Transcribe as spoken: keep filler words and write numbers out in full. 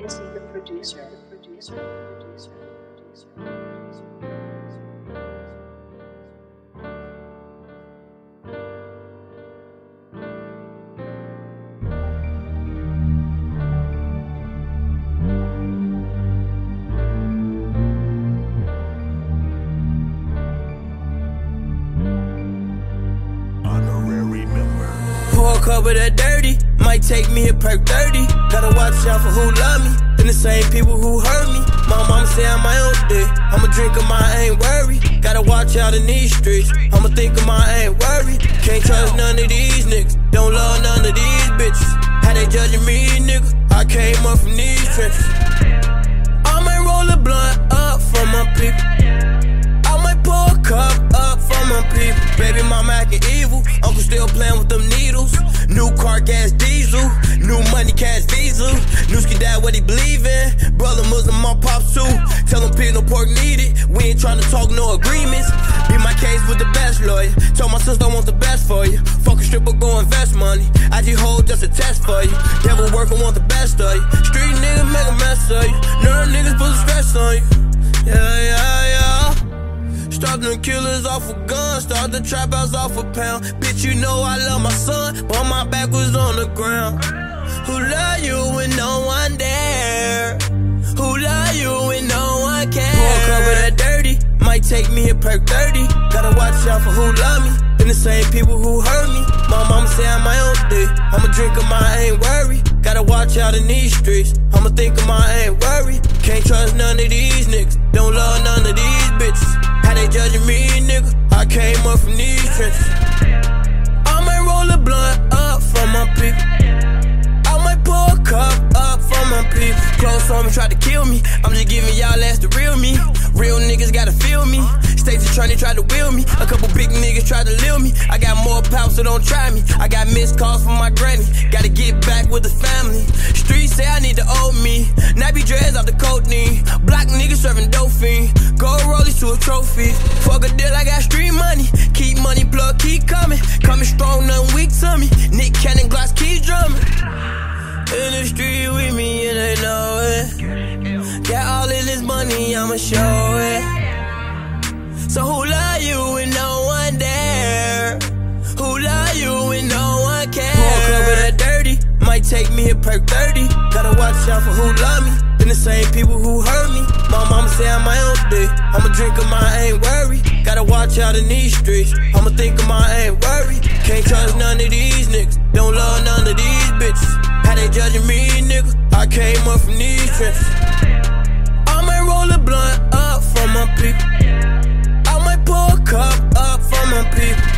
Legacy, the producer, the producer, the producer, the producer, the producer. Pour a cup of that dirty, might take me a perk thirty. Gotta watch out for who love me, and the same people who hurt me. My mama say I'm my own day, I'm a drinker, my ain't worried. Gotta watch out in these streets, I'ma think of my ain't worried. Can't trust none of these niggas, don't love none of these bitches. How they judging me, nigga? I came up from these trenches. I might roll a blunt up for my people, I might pour a cup up for my people. Baby mama acting evil, uncle still playing with them needles. New car, gas, diesel, new money, cash, visa. Newski dad, what he believe in. Brother Muslim, my pops too. Tell him pig, no pork needed. We ain't tryna talk no agreements. Be my case with the best lawyer. Told my sister I want the best for you. Fuck a stripper, go invest money. I just hold just a test for you. Devil worker want the best of you. Street niggas make a mess of you. Nerd niggas put stress on you. Yeah, yeah, yeah. Start them killers off a gun, start the trap house off a pound. Bitch, you know I love my son, but my back was on the ground. Who love you when no one there? Who love you when no one cares? Pour a cup of that dirty, might take me a perk thirty. Gotta watch out for who love me, and the same people who hurt me. My mama say I'm my own day, I'm a drinker, my ain't worried. Gotta watch out in these streets, I'ma think of my ain't worried. Can't trust none of these niggas, don't love none of these bitches. How they judging me, nigga? I came up from these trenches. I might roll a blunt up for my people, I might pour a cup up for my people. Close on me, tried to kill me, I'm just giving y'all ass the real me. Real niggas gotta feel me. Stacey trying to try to wheel me. A couple big niggas tried to lure me. I got more power, so don't try me. I got missed calls from my granny. Gotta get back with the family. Streets say I need to owe me. Nappy dreads off the codeine. Black niggas serving dope fiend. Gold rollies to a trophy. Fuck a deal, I got street money. Keep money plug, keep coming. Coming strong, nothing weak to me. Nick Cannon, Gloss, keep drumming. In the street with me and they know it. Got all of this money, I'ma show it. So who love you when no one there? Who love you when no one cares? Pour a cup of that dirty, might take me a perk thirty. Gotta watch out for who love me, and the same people who hurt me. My mama say I'm my own day, I'm a drinker, my ain't worried. Gotta watch out in these streets, I'ma think of my ain't worried. Can't trust none of these niggas, don't love none of these bitches. How they judging me, nigga? I came up from these trenches. I might roll a blunt up for my people, I might pour a cup up for my people.